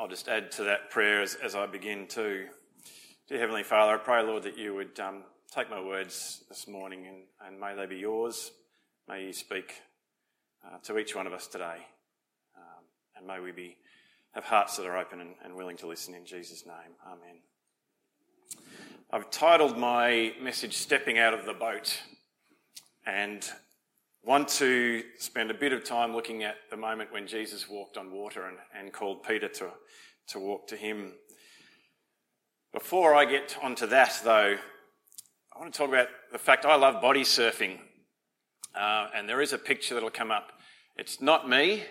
I'll just add to that prayer as I begin too. Dear Heavenly Father, I pray, Lord, that you would take my words this morning and may they be yours. May you speak to each one of us today. And may we have hearts that are open and willing to listen in Jesus' name. Amen. I've titled my message, Stepping Out of the Boat, and want to spend a bit of time looking at the moment when Jesus walked on water and called Peter to walk to him. Before I get onto that, though, I want to talk about the fact I love body surfing. And there is a picture that'll come up. It's not me.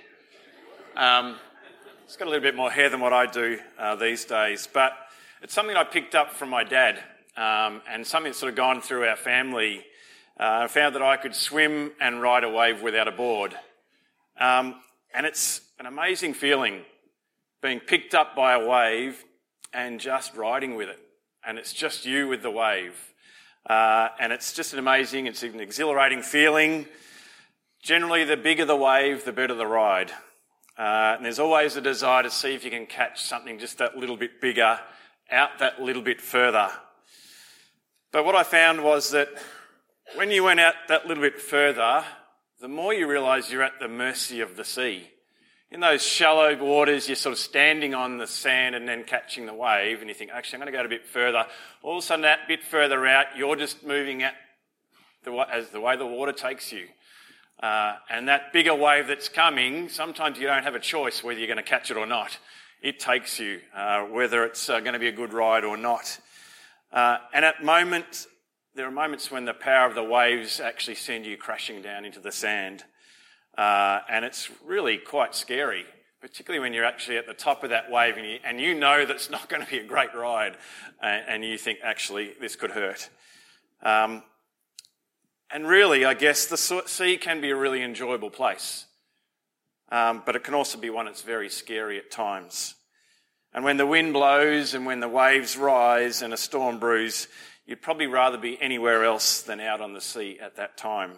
It's got a little bit more hair than what I do these days. But it's something I picked up from my dad and something that's sort of gone through our family. I found that I could swim and ride a wave without a board. And it's an amazing feeling being picked up by a wave and just riding with it. And it's just you with the wave. And it's just it's an exhilarating feeling. Generally, the bigger the wave, the better the ride. And there's always a desire to see if you can catch something just that little bit bigger, out that little bit further. But what I found was that when you went out that little bit further, the more you realise you're at the mercy of the sea. In those shallow waters, you're sort of standing on the sand and then catching the wave, and you think, actually, I'm going to go a bit further. All of a sudden, that bit further out, you're just moving as the way the water takes you. And that bigger wave that's coming, sometimes you don't have a choice whether you're going to catch it or not. It takes you, whether it's going to be a good ride or not. And there are moments when the power of the waves actually send you crashing down into the sand. And it's really quite scary, particularly when you're actually at the top of that wave and you know that it's not going to be a great ride and you think, actually, this could hurt. And really, I guess the sea can be a really enjoyable place. But it can also be one that's very scary at times. And when the wind blows and when the waves rise and a storm brews, you'd probably rather be anywhere else than out on the sea at that time.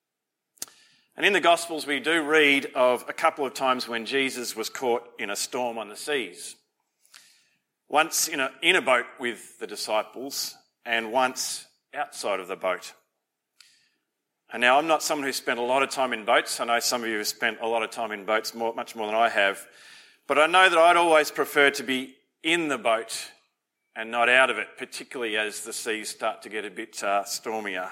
And in the Gospels, we do read of a couple of times when Jesus was caught in a storm on the seas. Once in a boat with the disciples and once outside of the boat. And now I'm not someone who spent a lot of time in boats. I know some of you have spent a lot of time in boats, much more than I have. But I know that I'd always prefer to be in the boat and not out of it, particularly as the seas start to get a bit stormier.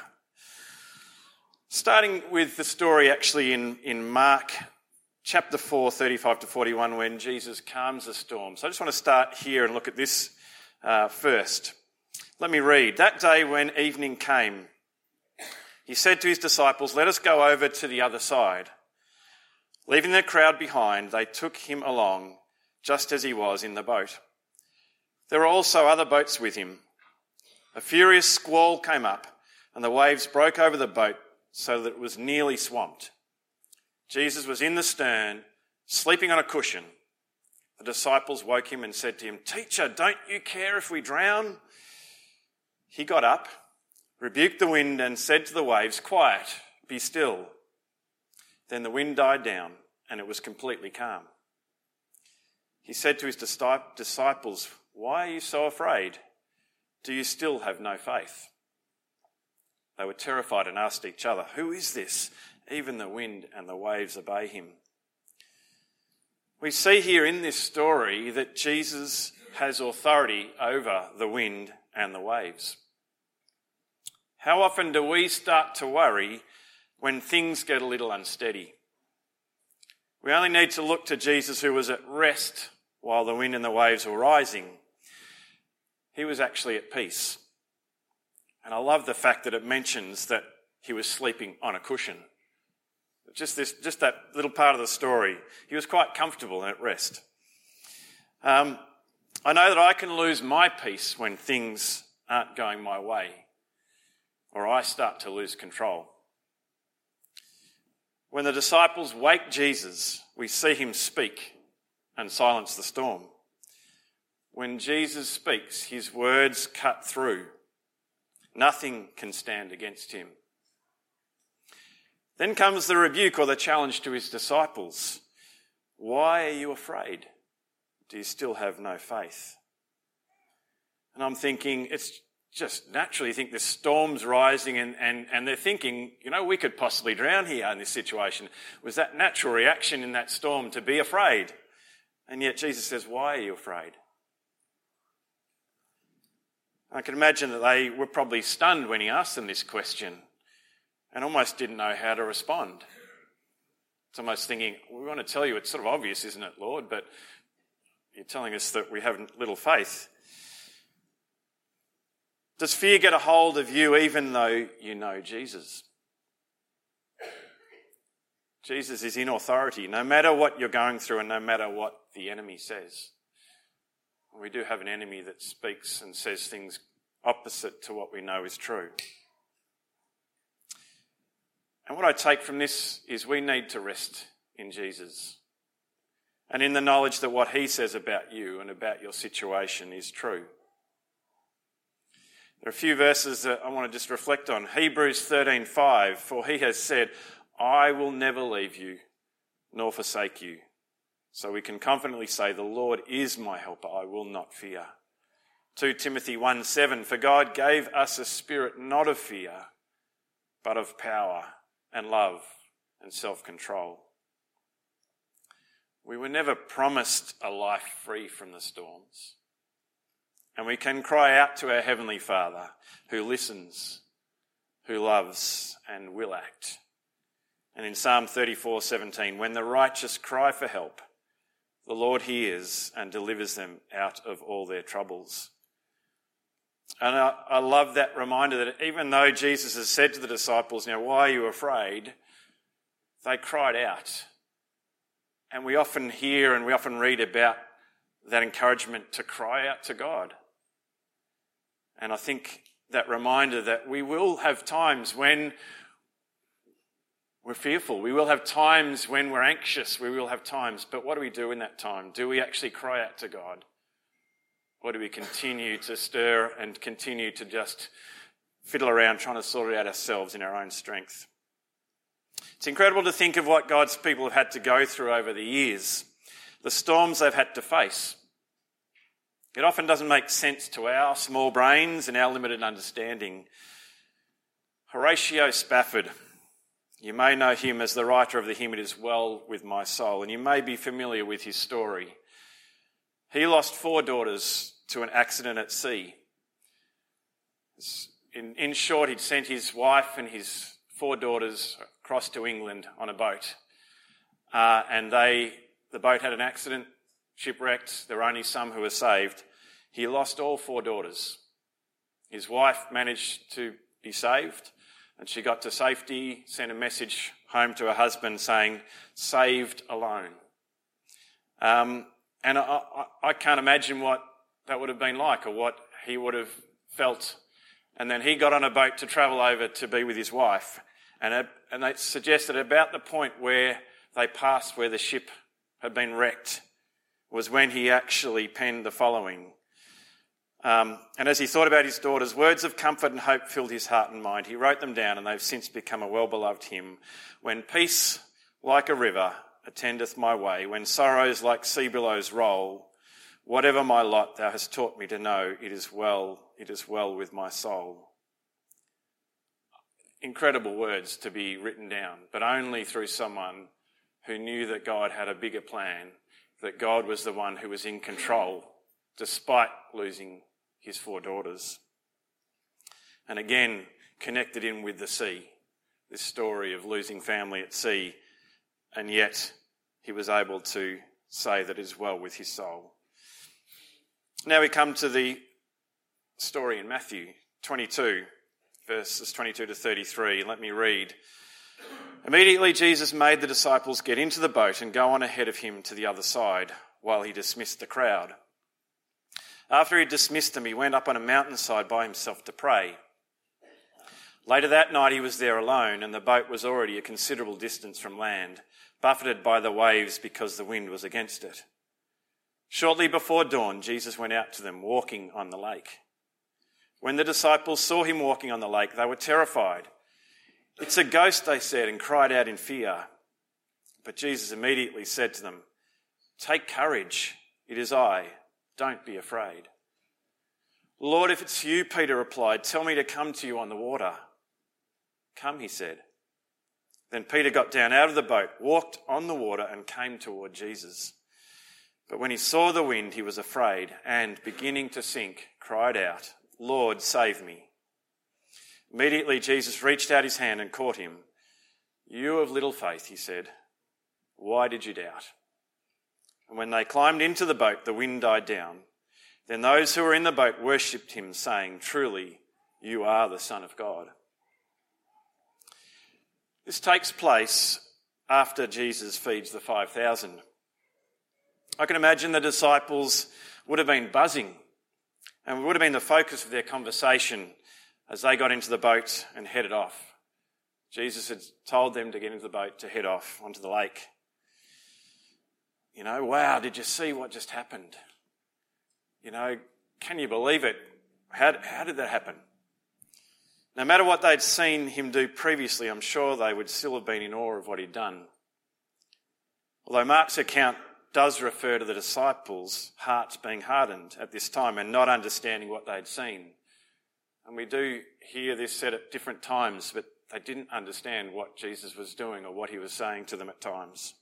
Starting with the story actually in Mark chapter 4, 35 to 41, when Jesus calms the storm. So I just want to start here and look at this first. Let me read. That day when evening came, he said to his disciples, "Let us go over to the other side." Leaving the crowd behind, they took him along, just as he was in the boat. There were also other boats with him. A furious squall came up, and the waves broke over the boat so that it was nearly swamped. Jesus was in the stern, sleeping on a cushion. The disciples woke him and said to him, "Teacher, don't you care if we drown?" He got up, rebuked the wind, and said to the waves, "Quiet, be still." Then the wind died down, and it was completely calm. He said to his disciples, "Why are you so afraid? Do you still have no faith?" They were terrified and asked each other, "Who is this? Even the wind and the waves obey him." We see here in this story that Jesus has authority over the wind and the waves. How often do we start to worry when things get a little unsteady? We only need to look to Jesus, who was at rest while the wind and the waves were rising. He was actually at peace. And I love the fact that it mentions that he was sleeping on a cushion. Just that little part of the story. He was quite comfortable and at rest. I know that I can lose my peace when things aren't going my way, or I start to lose control. When the disciples wake Jesus, we see him speak and silence the storm. When Jesus speaks, his words cut through. Nothing can stand against him. Then comes the rebuke or the challenge to his disciples. Why are you afraid? do you still have no faith? And I'm thinking, it's just naturally, you think the storm's rising and they're thinking, we could possibly drown here in this situation. Was that natural reaction in that storm to be afraid? And yet Jesus says, why are you afraid? I can imagine that they were probably stunned when he asked them this question and almost didn't know how to respond. It's almost thinking, we want to tell you, it's sort of obvious, isn't it, Lord? But you're telling us that we have little faith. Does fear get a hold of you even though you know Jesus? Jesus is in authority, no matter what you're going through and no matter what the enemy says. We do have an enemy that speaks and says things opposite to what we know is true. And what I take from this is we need to rest in Jesus and in the knowledge that what he says about you and about your situation is true. There are a few verses that I want to just reflect on. Hebrews 13:5, for he has said, I will never leave you nor forsake you. So we can confidently say, the Lord is my helper, I will not fear. 2 Timothy 1:7, for God gave us a spirit not of fear, but of power and love and self-control. We were never promised a life free from the storms. And we can cry out to our Heavenly Father who listens, who loves and will act. And in Psalm 34:17, when the righteous cry for help, the Lord hears and delivers them out of all their troubles. And I love that reminder that even though Jesus has said to the disciples, why are you afraid? They cried out. And we often hear and we often read about that encouragement to cry out to God. And I think that reminder that we will have times when we're fearful. We will have times when we're anxious. We will have times. But what do we do in that time? Do we actually cry out to God? Or do we continue to stir and continue to just fiddle around trying to sort it out ourselves in our own strength? It's incredible to think of what God's people have had to go through over the years, the storms they've had to face. It often doesn't make sense to our small brains and our limited understanding. Horatio Spafford, you may know him as the writer of the hymn, It Is Well With My Soul, and you may be familiar with his story. He lost 4 daughters to an accident at sea. In short, he'd sent his wife and his 4 daughters across to England on a boat. And the boat had an accident, shipwrecked. There were only some who were saved. He lost all 4 daughters. His wife managed to be saved, and she got to safety, sent a message home to her husband saying, saved alone. And I can't imagine what that would have been like or what he would have felt. And then he got on a boat to travel over to be with his wife. And they suggested about the point where they passed where the ship had been wrecked was when he actually penned the following. And as he thought about his daughters, words of comfort and hope filled his heart and mind. He wrote them down and they've since become a well-beloved hymn. When peace like a river attendeth my way, when sorrows like sea billows roll, whatever my lot thou hast taught me to know, it is well with my soul. Incredible words to be written down, but only through someone who knew that God had a bigger plan, that God was the one who was in control, despite losing his 4 daughters. And again, connected in with the sea, this story of losing family at sea, and yet he was able to say that it is well with his soul. Now we come to the story in Matthew 22, verses 22 to 33. Let me read. Immediately Jesus made the disciples get into the boat and go on ahead of him to the other side while he dismissed the crowd. After he dismissed them, he went up on a mountainside by himself to pray. Later that night he was there alone, and the boat was already a considerable distance from land, buffeted by the waves because the wind was against it. Shortly before dawn, Jesus went out to them, walking on the lake. When the disciples saw him walking on the lake, they were terrified. "It's a ghost," they said, and cried out in fear. But Jesus immediately said to them, "Take courage, it is I. Don't be afraid." "Lord, if it's you," Peter replied, "tell me to come to you on the water." "Come," he said. Then Peter got down out of the boat, walked on the water, and came toward Jesus. But when he saw the wind, he was afraid, and, beginning to sink, cried out, "Lord, save me." Immediately Jesus reached out his hand and caught him. "You of little faith," he said, "why did you doubt?" And when they climbed into the boat, the wind died down. Then those who were in the boat worshipped him, saying, "Truly, you are the Son of God." This takes place after Jesus feeds the 5,000. I can imagine the disciples would have been buzzing and would have been the focus of their conversation as they got into the boat and headed off. Jesus had told them to get into the boat to head off onto the lake. Wow, did you see what just happened? Can you believe it? How did that happen? No matter what they'd seen him do previously, I'm sure they would still have been in awe of what he'd done. Although Mark's account does refer to the disciples' hearts being hardened at this time and not understanding what they'd seen. And we do hear this said at different times, but they didn't understand what Jesus was doing or what he was saying to them at times.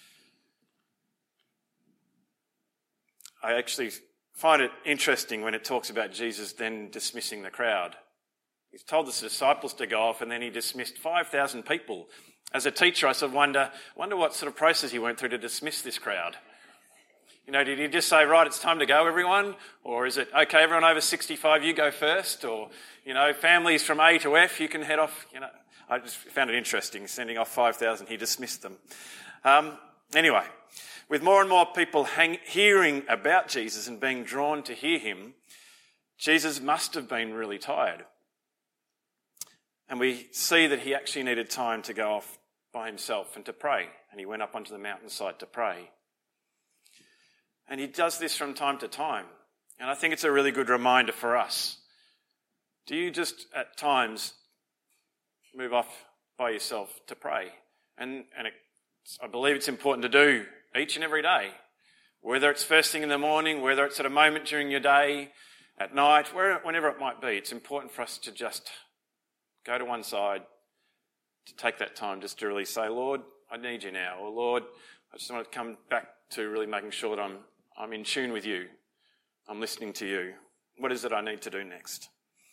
I actually find it interesting when it talks about Jesus then dismissing the crowd. He's told the disciples to go off and then he dismissed 5,000 people. As a teacher, I sort of wonder what sort of process he went through to dismiss this crowd. Did he just say, "Right, it's time to go, everyone"? Or is it, "Okay, everyone over 65, you go first"? Or, families from A to F, you can head off. I just found it interesting, sending off 5,000, he dismissed them. Anyway, with more and more people hearing about Jesus and being drawn to hear him, Jesus must have been really tired. And we see that he actually needed time to go off by himself and to pray. And he went up onto the mountainside to pray. And he does this from time to time. And I think it's a really good reminder for us. Do you just at times move off by yourself to pray? And I believe it's important to do each and every day. Whether it's first thing in the morning, whether it's at a moment during your day, at night, whenever it might be, it's important for us to just go to one side, to take that time just to really say, "Lord, I need you now." Or, "Lord, I just want to come back to really making sure that I'm in tune with you. I'm listening to you. What is it I need to do next?"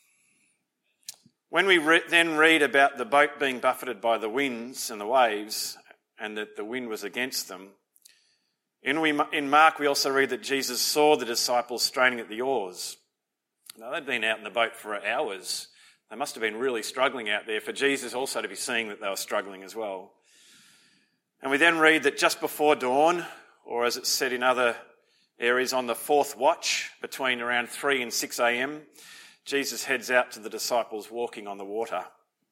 When we then read about the boat being buffeted by the winds and the waves and that the wind was against them, in Mark we also read that Jesus saw the disciples straining at the oars. Now, they'd been out in the boat for hours. They must have been really struggling out there for Jesus also to be seeing that they were struggling as well. And we then read that just before dawn, or as it's said in other areas, on the fourth watch, between around 3 and 6 a.m, Jesus heads out to the disciples walking on the water.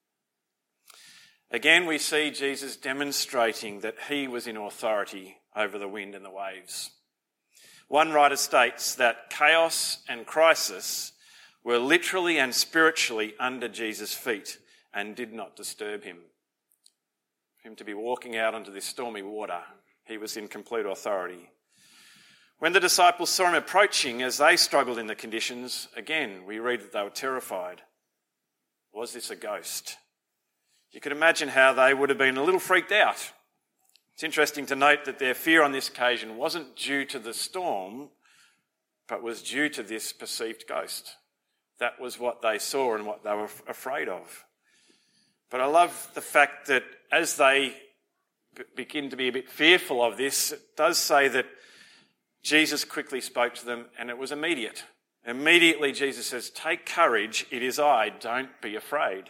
Again, we see Jesus demonstrating that he was in authority over the wind and the waves. One writer states that chaos and crisis were literally and spiritually under Jesus' feet and did not disturb him. For him to be walking out onto this stormy water, he was in complete authority. When the disciples saw him approaching as they struggled in the conditions, again, we read that they were terrified. Was this a ghost? You could imagine how they would have been a little freaked out. It's interesting to note that their fear on this occasion wasn't due to the storm, but was due to this perceived ghost. That was what they saw and what they were afraid of. But I love the fact that as they begin to be a bit fearful of this, it does say that Jesus quickly spoke to them and it was immediate. Immediately Jesus says, "Take courage, it is I, don't be afraid."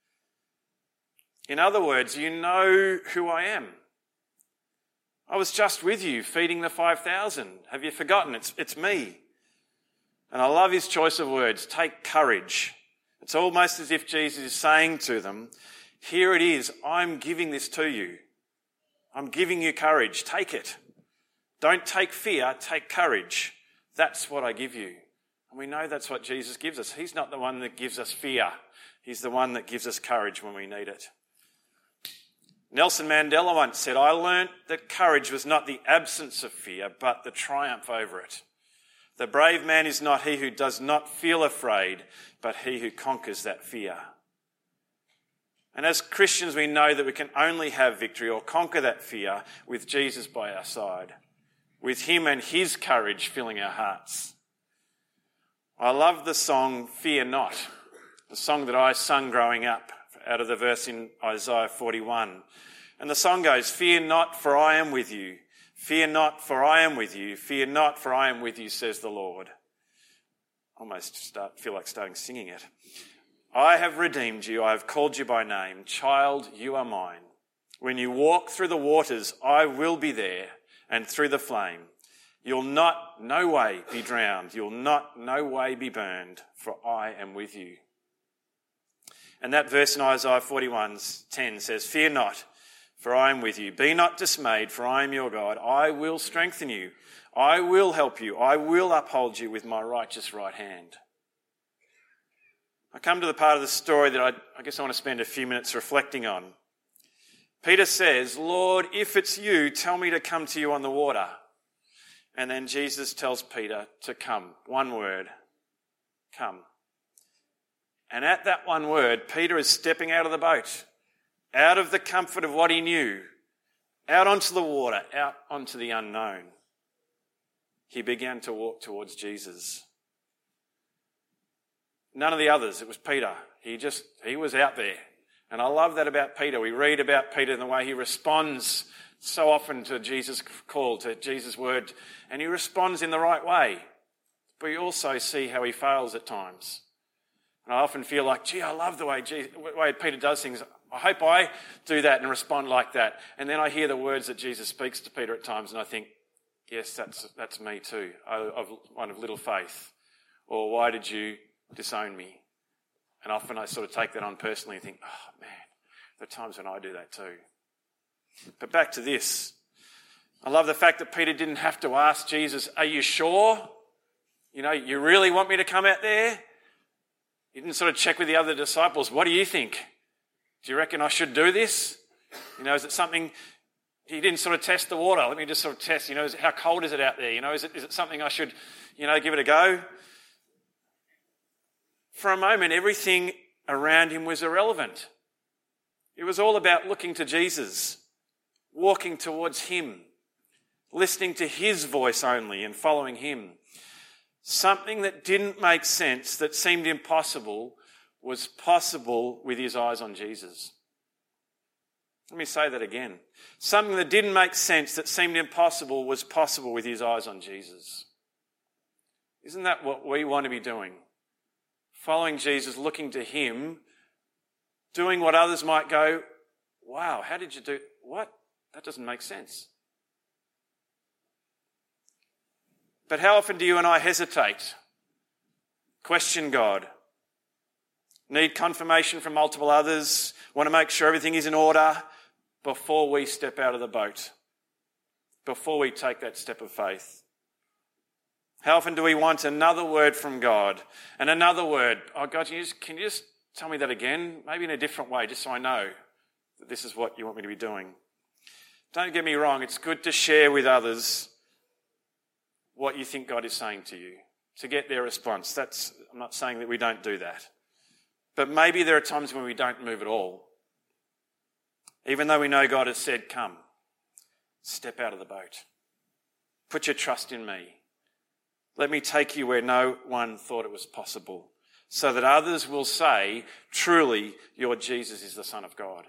In other words, you know who I am. I was just with you feeding the 5,000. Have you forgotten? It's me. And I love his choice of words, take courage. It's almost as if Jesus is saying to them, here it is, I'm giving this to you. I'm giving you courage, take it. Don't take fear, take courage. That's what I give you. And we know that's what Jesus gives us. He's not the one that gives us fear. He's the one that gives us courage when we need it. Nelson Mandela once said, "I learnt that courage was not the absence of fear, but the triumph over it. The brave man is not he who does not feel afraid, but he who conquers that fear." And as Christians, we know that we can only have victory or conquer that fear with Jesus by our side, with him and his courage filling our hearts. I love the song "Fear Not," the song that I sung growing up out of the verse in Isaiah 41. And the song goes, "Fear not, for I am with you. Fear not, for I am with you. Fear not, for I am with you, says the Lord." Feel like starting singing it. "I have redeemed you. I have called you by name. Child, you are mine. When you walk through the waters, I will be there, and through the flame. You'll not no way be drowned. You'll not no way be burned, for I am with you." And that verse in Isaiah 41:10 says, "Fear not, for I am with you. Be not dismayed, for I am your God. I will strengthen you. I will help you. I will uphold you with my righteous right hand." I come to the part of the story that I guess I want to spend a few minutes reflecting on. Peter says, "Lord, if it's you, tell me to come to you on the water." And then Jesus tells Peter to come. One word, come. And at that one word, Peter is stepping out of the boat, out of the comfort of what he knew, out onto the water, out onto the unknown. He began to walk towards Jesus. None of the others, it was Peter. He was out there. And I love that about Peter. We read about Peter and the way he responds so often to Jesus' call, to Jesus' word, and he responds in the right way. But we also see how he fails at times. And I often feel like, I love the way Peter does things. I hope I do that and respond like that. And then I hear the words that Jesus speaks to Peter at times, and I think, yes, that's me too. One of little faith. Or why did you disown me? And often I sort of take that on personally and think, oh man, there are times when I do that too. But back to this. I love the fact that Peter didn't have to ask Jesus, "Are you sure? You really want me to come out there?" He didn't sort of check with the other disciples, "What do you think? Do you reckon I should do this? Is it something..." He didn't sort of test the water. Let me just sort of test, how cold is it out there? Is it something I should, give it a go? For a moment, everything around him was irrelevant. It was all about looking to Jesus, walking towards him, listening to his voice only and following him. Something that didn't make sense, that seemed impossible, was possible with his eyes on Jesus. Let me say that again. Something that didn't make sense, that seemed impossible, was possible with his eyes on Jesus. Isn't that what we want to be doing? Following Jesus, looking to him, doing what others might go, "Wow, how did you do... What? That doesn't make sense." But how often do you and I hesitate, question God, need confirmation from multiple others, want to make sure everything is in order before we step out of the boat, before we take that step of faith? How often do we want another word from God and another word? "Oh God, can you just tell me that again? Maybe in a different way, just so I know that this is what you want me to be doing." Don't get me wrong, it's good to share with others what you think God is saying to you, to get their response. I'm not saying that we don't do that. But maybe there are times when we don't move at all. Even though we know God has said, "Come, step out of the boat. Put your trust in me. Let me take you where no one thought it was possible, so that others will say, truly, your Jesus is the Son of God."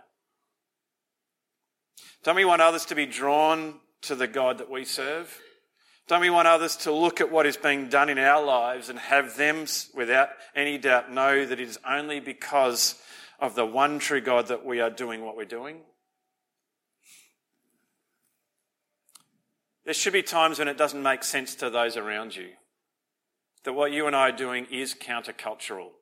Don't we want others to be drawn to the God that we serve? Don't we want others to look at what is being done in our lives and have them, without any doubt, know that it is only because of the one true God that we are doing what we're doing? There should be times when it doesn't make sense to those around you, that what you and I are doing is countercultural,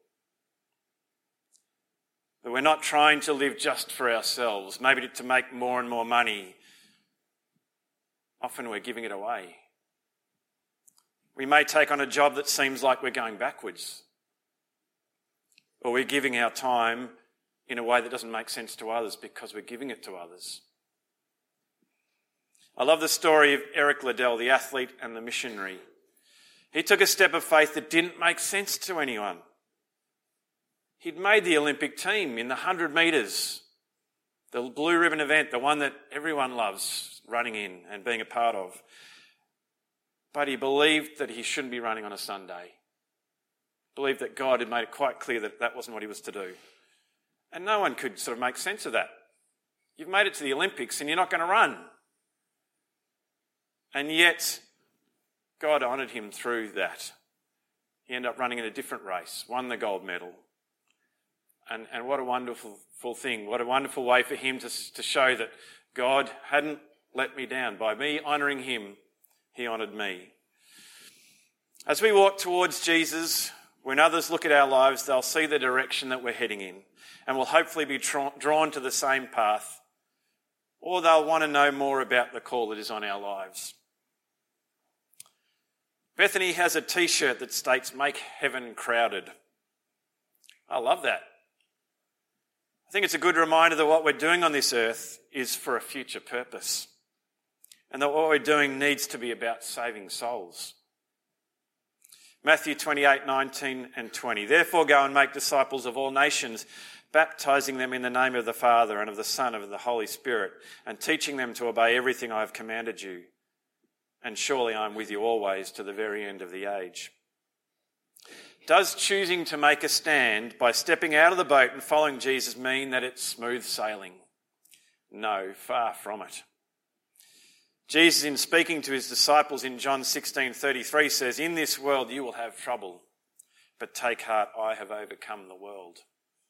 that we're not trying to live just for ourselves, maybe to make more and more money. Often we're giving it away. We may take on a job that seems like we're going backwards, or we're giving our time in a way that doesn't make sense to others because we're giving it to others. I love the story of Eric Liddell, the athlete and the missionary. He took a step of faith that didn't make sense to anyone. He'd made the Olympic team in the 100 metres, the blue ribbon event, the one that everyone loves running in and being a part of. But he believed that he shouldn't be running on a Sunday. Believed that God had made it quite clear that that wasn't what he was to do. And no one could sort of make sense of that. You've made it to the Olympics and you're not going to run. And yet, God honoured him through that. He ended up running in a different race, won the gold medal. And what a wonderful thing. What a wonderful way for him to show that God hadn't let me down. By me honouring him, he honoured me. As we walk towards Jesus, when others look at our lives, they'll see the direction that we're heading in and will hopefully be drawn to the same path, or they'll want to know more about the call that is on our lives. Bethany has a t-shirt that states, "Make heaven crowded." I love that. I think it's a good reminder that what we're doing on this earth is for a future purpose, and that what we're doing needs to be about saving souls. Matthew 28:19 and 20. Therefore go and make disciples of all nations, baptising them in the name of the Father and of the Son and of the Holy Spirit, and teaching them to obey everything I have commanded you. And surely I am with you always to the very end of the age. Does choosing to make a stand by stepping out of the boat and following Jesus mean that it's smooth sailing? No, far from it. Jesus, in speaking to his disciples in John 16:33, says, "In this world you will have trouble, but take heart, I have overcome the world."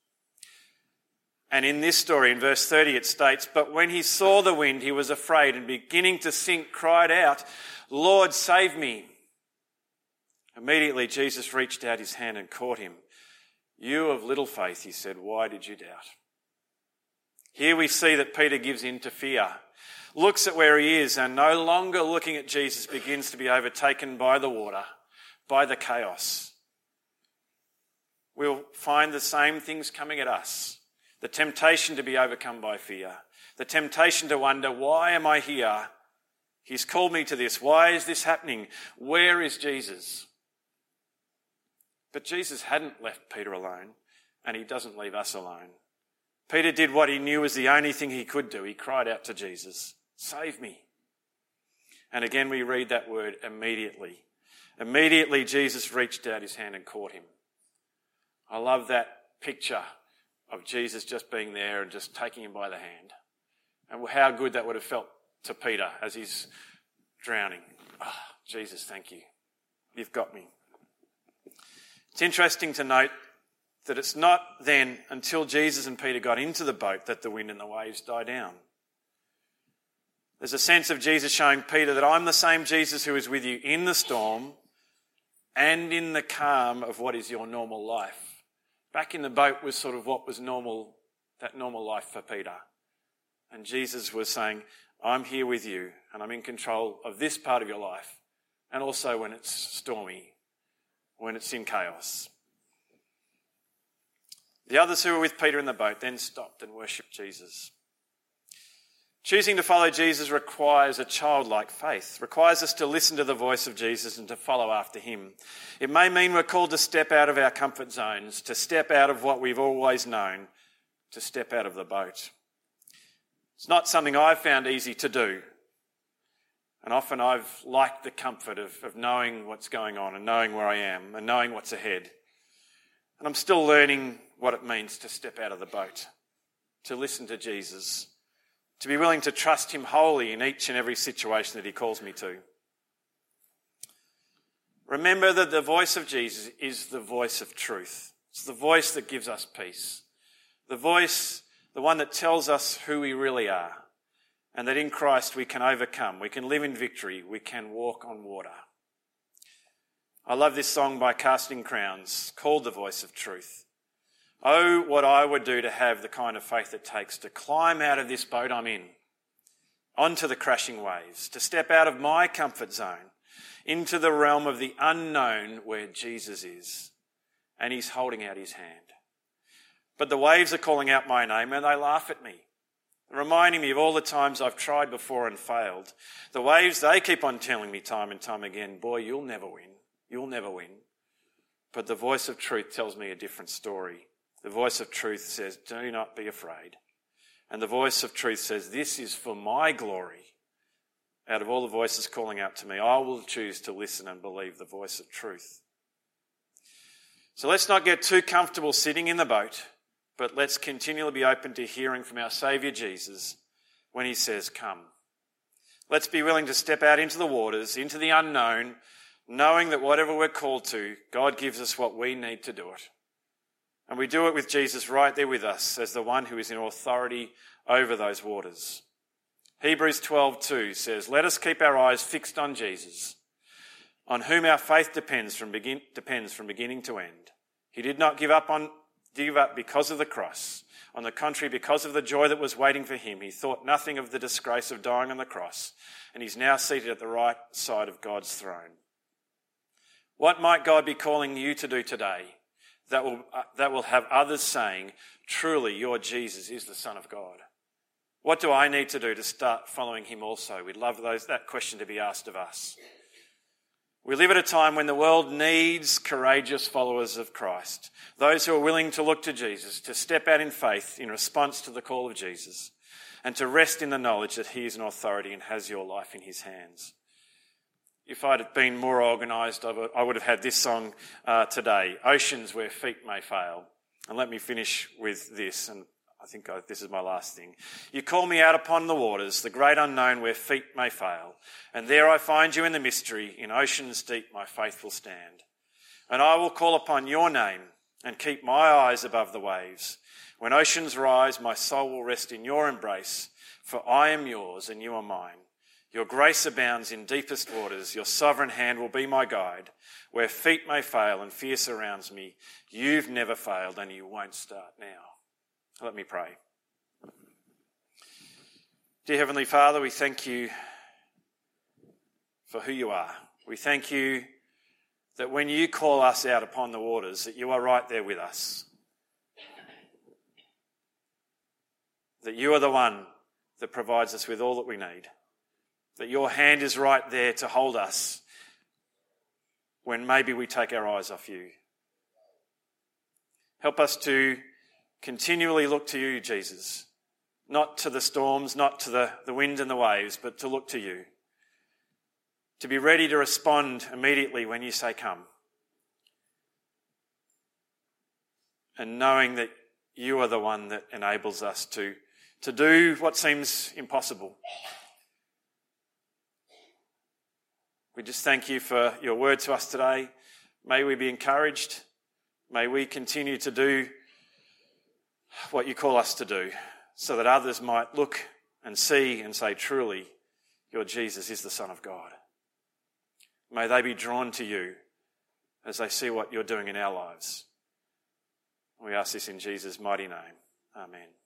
And in this story, in verse 30, it states, "But when he saw the wind, he was afraid and beginning to sink, cried out, 'Lord, save me.' Immediately Jesus reached out his hand and caught him. 'You of little faith,' he said, 'why did you doubt?'" Here we see that Peter gives in to fear, looks at where he is, and no longer looking at Jesus begins to be overtaken by the water, by the chaos. We'll find the same things coming at us. The temptation to be overcome by fear. The temptation to wonder, why am I here? He's called me to this. Why is this happening? Where is Jesus? But Jesus hadn't left Peter alone, and he doesn't leave us alone. Peter did what he knew was the only thing he could do. He cried out to Jesus, "Save me." And again we read that word, immediately. Immediately Jesus reached out his hand and caught him. I love that picture of Jesus just being there and just taking him by the hand. And how good that would have felt to Peter as he's drowning. "Oh, Jesus, thank you. You've got me." It's interesting to note that it's not then until Jesus and Peter got into the boat that the wind and the waves die down. There's a sense of Jesus showing Peter that I'm the same Jesus who is with you in the storm and in the calm of what is your normal life. Back in the boat was sort of what was normal, that normal life for Peter. And Jesus was saying, I'm here with you and I'm in control of this part of your life, and also when it's stormy, when it's in chaos. The others who were with Peter in the boat then stopped and worshipped Jesus. Choosing to follow Jesus requires a childlike faith, requires us to listen to the voice of Jesus and to follow after him. It may mean we're called to step out of our comfort zones, to step out of what we've always known, to step out of the boat. It's not something I've found easy to do. And often I've liked the comfort of knowing what's going on and knowing where I am and knowing what's ahead. And I'm still learning what it means to step out of the boat, to listen to Jesus, to be willing to trust him wholly in each and every situation that he calls me to. Remember that the voice of Jesus is the voice of truth. It's the voice that gives us peace. The voice, the one that tells us who we really are, and that in Christ we can overcome, we can live in victory, we can walk on water. I love this song by Casting Crowns called The Voice of Truth. Oh, what I would do to have the kind of faith it takes to climb out of this boat I'm in, onto the crashing waves, to step out of my comfort zone, into the realm of the unknown where Jesus is, and he's holding out his hand. But the waves are calling out my name and they laugh at me, reminding me of all the times I've tried before and failed. The waves, they keep on telling me time and time again, boy, you'll never win. You'll never win. But the voice of truth tells me a different story. The voice of truth says, do not be afraid. And the voice of truth says, this is for my glory. Out of all the voices calling out to me, I will choose to listen and believe the voice of truth. So let's not get too comfortable sitting in the boat, but let's continually be open to hearing from our Saviour Jesus when he says, come. Let's be willing to step out into the waters, into the unknown, knowing that whatever we're called to, God gives us what we need to do it. And we do it with Jesus right there with us as the one who is in authority over those waters. Hebrews 12:2 says, let us keep our eyes fixed on Jesus, on whom our faith depends from beginning to end. He did not give up because of the cross. On the contrary, because of the joy that was waiting for him, he thought nothing of the disgrace of dying on the cross, and he's now seated at the right side of God's throne. What might God be calling you to do today that will have others saying, truly, your Jesus is the Son of God? What do I need to do to start following him also? We'd love that question to be asked of us. We live at a time when the world needs courageous followers of Christ, those who are willing to look to Jesus, to step out in faith in response to the call of Jesus, and to rest in the knowledge that he is an authority and has your life in his hands. If I'd have been more organised, I would have had this song today, Oceans Where Feet May Fail. And let me finish with this, and I think this is my last thing. You call me out upon the waters, the great unknown where feet may fail. And there I find you in the mystery, in oceans deep my faith will stand. And I will call upon your name and keep my eyes above the waves. When oceans rise, my soul will rest in your embrace, for I am yours and you are mine. Your grace abounds in deepest waters. Your sovereign hand will be my guide. Where feet may fail and fear surrounds me, you've never failed and you won't start now. Let me pray. Dear Heavenly Father, we thank you for who you are. We thank you that when you call us out upon the waters, that you are right there with us. That you are the one that provides us with all that we need. That your hand is right there to hold us when maybe we take our eyes off you. Help us to continually look to you, Jesus, not to the storms, not to the wind and the waves, but to look to you. To be ready to respond immediately when you say come. And knowing that you are the one that enables us to do what seems impossible. We just thank you for your word to us today. May we be encouraged. May we continue to do what you call us to do, so that others might look and see and say, truly, your Jesus is the Son of God. May they be drawn to you as they see what you're doing in our lives. We ask this in Jesus' mighty name. Amen.